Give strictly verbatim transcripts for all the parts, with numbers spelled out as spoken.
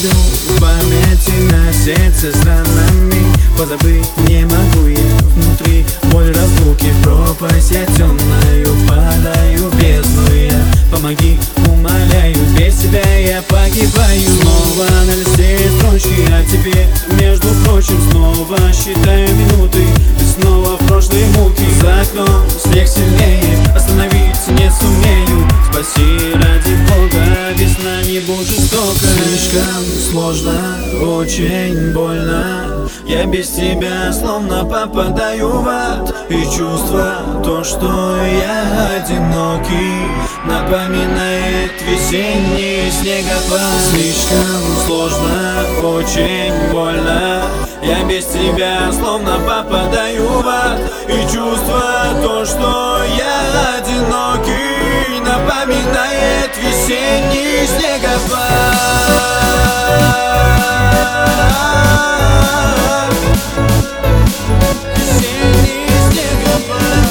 виду в памяти на сердце странами. Позабыть не могу я внутри боль разлуки. В пропасть я темную падаю, бездну я. Помоги, умоляю, без тебя я погибаю. Снова на листе строчки о тебе, между прочим, снова считаю минуты. И снова в прошлые муки. За окном снег сильнее, остановиться не сумею. Спаси ради Бога, весна не будет жестока. Слишком сложно, очень больно. Я без тебя словно попадаю в ад. И чувство то, что я одинокий, напоминает весенний снегопад. Слишком сложно, очень больно. Я без тебя словно попадаю в ад. И чувство то, что я одинокий, напоминает весенний снегопад. Весенний снегопад.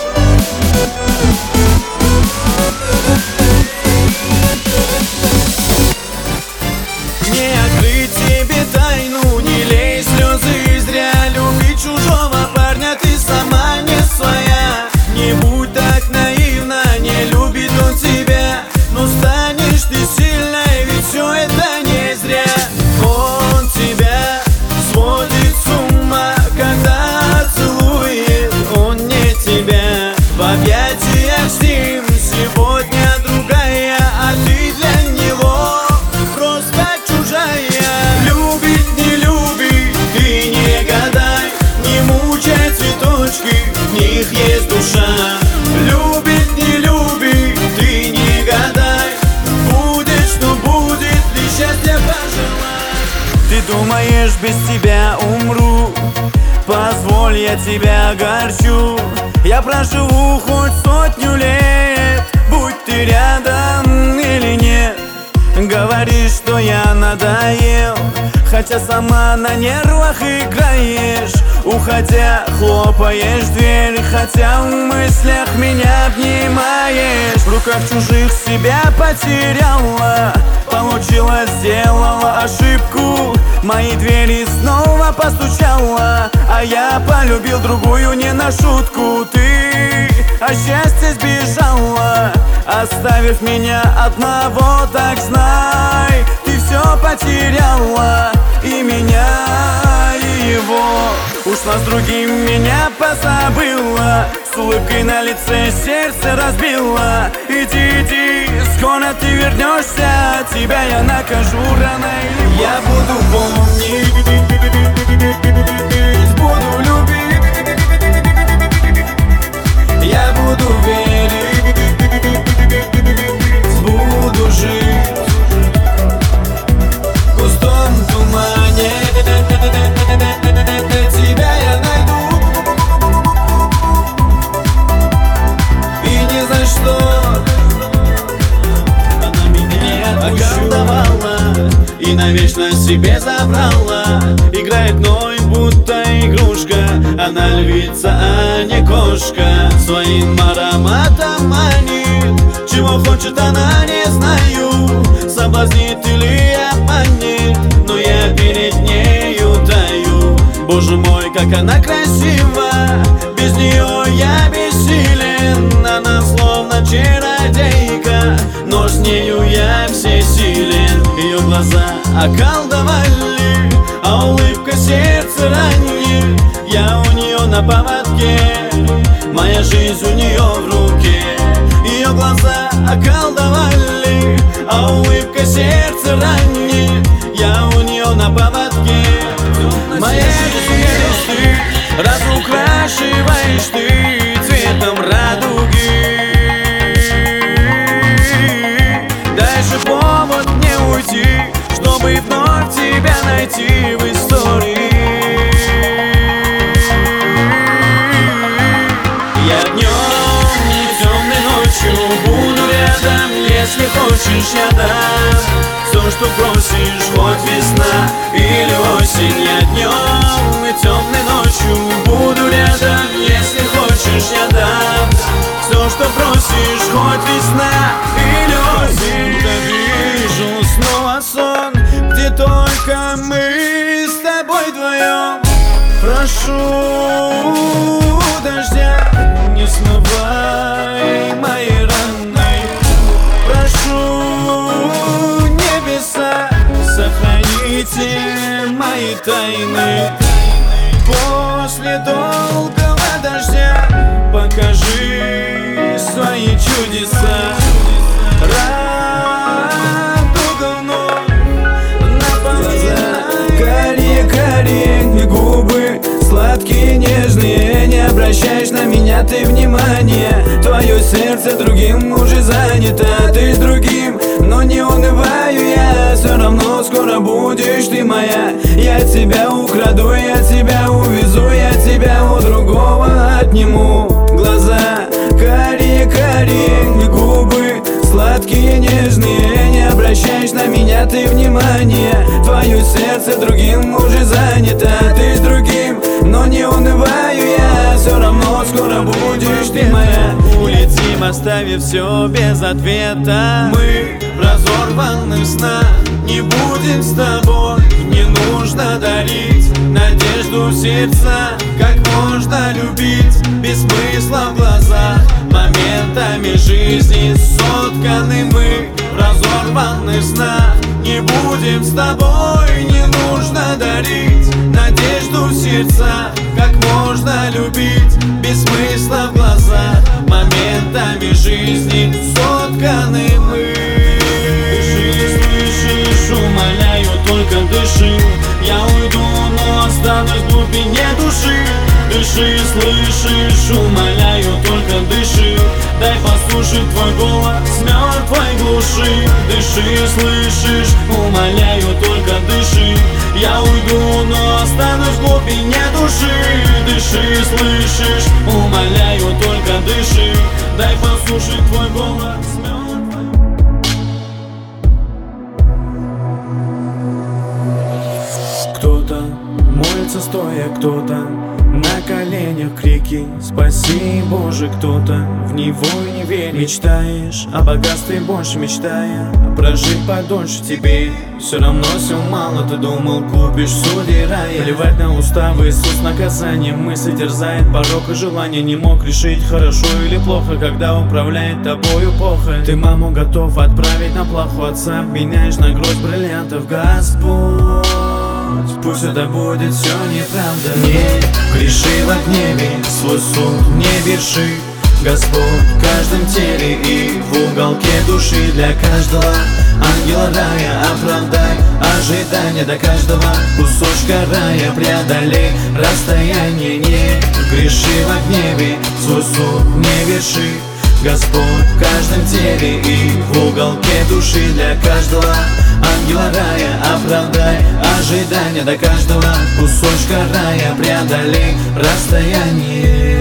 Не открыть тебе тайну, не лей слезы зря. Любить чужого парня ты сама не своя. Не будь так наивна, не любит он тебя. Но станешь ты сильной, ведь все это не зря. Он тебя сводит с ума, когда целует. Он не тебя в объятиях с ним. Сегодня другая, а ты для него просто чужая. Любит, не любит, ты не гадай. Не мучай цветочки, в них есть душа. Любит, не любит, ты не гадай. Будет, что будет, лишь счастья пожелай. Ты думаешь, без тебя умру? Позволь, я тебя огорчу. Я проживу хоть сотню лет, будь ты рядом или нет. Говоришь, что я надоел, хотя сама на нервах играешь. Уходя, хлопаешь дверь, хотя в мыслях меня обнимаешь. В руках чужих себя потеряла, получилось, сделала ошибку. Мои двери снова постучала, а я полюбил другую не на шутку. Ты от счастья сбежала, оставив меня одного, так знай, ты все потеряла, и меня, и его. Ушла с другим, меня позабыла, с улыбкой на лице сердце разбила. Иди, иди, скоро ты вернешься, тебя я накажу рано или поздно. Я буду помнить, буду любить, я буду верить, буду жить в густом тумане. Тебя я найду, и ни за что она меня околдовала и навечно себе забрала. Играет мной, будто игрушка, она львица, а не кошка. Своим ароматом манит, чего хочет она, не знаю. Соблазнит или обманет, но я перед нею таю. Боже мой, как она красива, без нее я бессилен. Она словно чародейка, но с нею я всесилен. Ее глаза околдовали, а улыбка сердце ранит. Я у нее на поводке, моя жизнь у нее в руке. Ее глаза околдовали, а улыбка сердце ранит. Я у нее на поводке, моя жизнь ты, разукрашиваешь ты цветом радуги. Дальше повод мне уйти, чтобы вновь тебя найти в истории. Я днем и темной ночью буду рядом, если хочешь, я дам все, что просишь, хоть весна или осень. Я днем и темной ночью буду рядом, если хочешь, я дам все, что просишь, хоть весна или осень. Будто вижу снова сон, где только мы с тобой вдвоем. Прошу дождя, не смывай мои раны. Прошу небеса, сохраните мои тайны. После долгого дождя покажи свои чудеса. Радуга вновь наполняй. Карие-карие губы, сладкие, нежные. Не обращаешь на меня ты внимания. Твое сердце другим уже занято. Ты с другим, но не унываю я. Все равно скоро будешь ты моя. Я тебя украду, я тебя увезу. Я тебя у другого отниму. Глаза карие-карие, губы сладкие, нежные. Не обращаешь на меня ты внимания. Твое сердце другим уже занято. Ты с другим, но не унываю я. Все равно скоро будешь ты моя. Улетим, оставив все без ответа. Мы в разорванных снах не будем с тобой. Не нужно дарить надежду в сердца. Как можно любить без смысла в глазах? Моментами жизни сотканы мы в разорванных снах. Не будем с тобой, не нужно дарить надежду в сердца. Как можно любить без смысла в глазах? Моментами жизни сотканы мы. Дыши, слышишь, умоляю, только дыши. Я уйду, но останусь в глубине души. Дыши, слышишь, умоляю, только дыши. Дай послушать твой голос с мертвой глуши. Дыши, слышишь, умоляю, только дыши. Я уйду, но останусь в глубине души. Дыши, слышишь, умоляю, только дыши. Дай послушать твой голос с мертвой. Кто-то молится стоя, кто-то на коленях крики «Спаси, Боже!» Кто-то в него не верит. Мечтаешь о богатстве больше, мечтая прожить подольше. Тебе все равно все мало. Ты думал, купишь суде рая. Плевать на уставы, Иисус наказание. Мысль терзает порог и желание. Не мог решить, хорошо или плохо, когда управляет тобою похоть. Ты маму готов отправить на плаху. Отца меняешь на гроздь бриллиантов. Господь, пусть это будет все неправда. Не греши во гневе, свой суд не верши. Господь в каждом теле и в уголке души. Для каждого ангела рая оправдай ожидания. До каждого кусочка рая преодолей расстояние. Не греши во гневе, свой суд не верши. Господь в каждом теле и в уголке души. Для каждого ангела рая оправдай ожидания. До каждого кусочка рая преодолей расстояние.